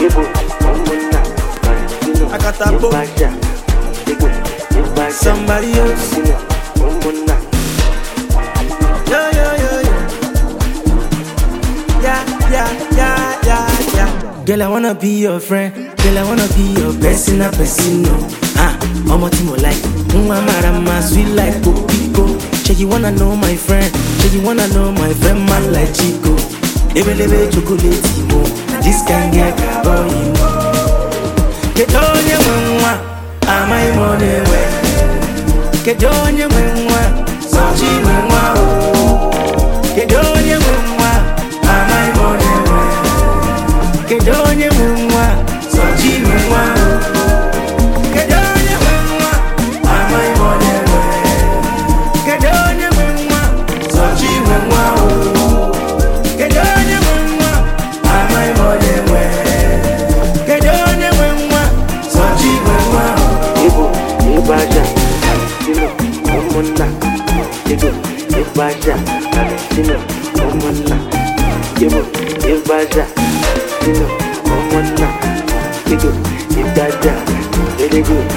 I got that book. Somebody else. Yeah, yeah, yeah, yeah. Yeah. Girl, I wanna be your friend. Girl, I wanna be your best in a person. I'm a team like Mama, sweet like Copico. Check you wanna know my friend. Check you wanna know my friend, man like Chico. Ebelebe chocolate, this can get boy. Get on your mama, am I money way? Get on your mama, so she mama. Get on your mama, am I money way? Get on your mama, so she mama. Get on your mama, am I money way? Get on your mama, so she mama. Get on your mama, am I money way? Get on your mama, so she mama. Ibaja, Valentino, Omona, Ibaja, Valentino, Omona, Ibaja, Valentino, Omona, Ibaja, very good.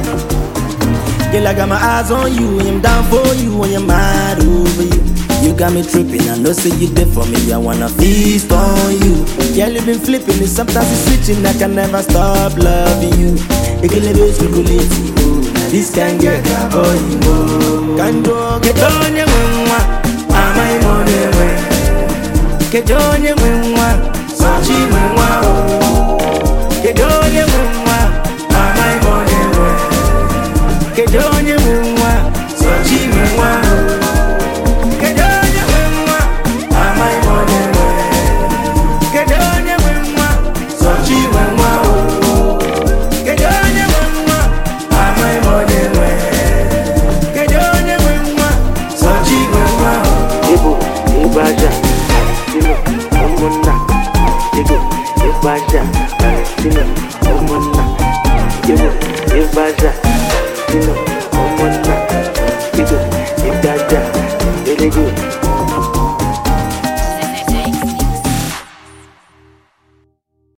Girl, I got my eyes on you, I'm down for you, and you're mad over you. You got me tripping, I know say you there for me, I wanna feast on you. Girl, you been flipping it, sometimes it's switching, I can never stop loving you. You can live it, this can get a boy, can do, get on your mama, am I money way? Get on your mama, so she mama. Get on your mama, am I money way? Get on your mama, so she mama. Get on your mama, am I money way? Get on your mama, so she mama. Get on your mama, am I money way? Get on your mama, so she mama. Ibaja, Valentino, Omona, Ibaja, Valentino, Omona, Ibaja, Valentino, Omona, Ibaja, very good.